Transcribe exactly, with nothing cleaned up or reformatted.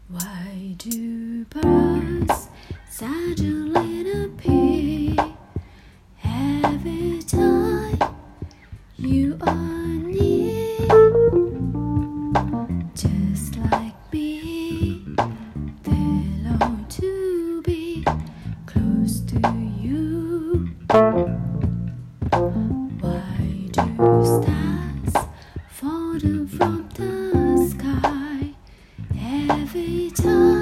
Why do birds suddenly appear every time you are near? Just like me, they long to be close to you. Why do stars fall down from the sky every time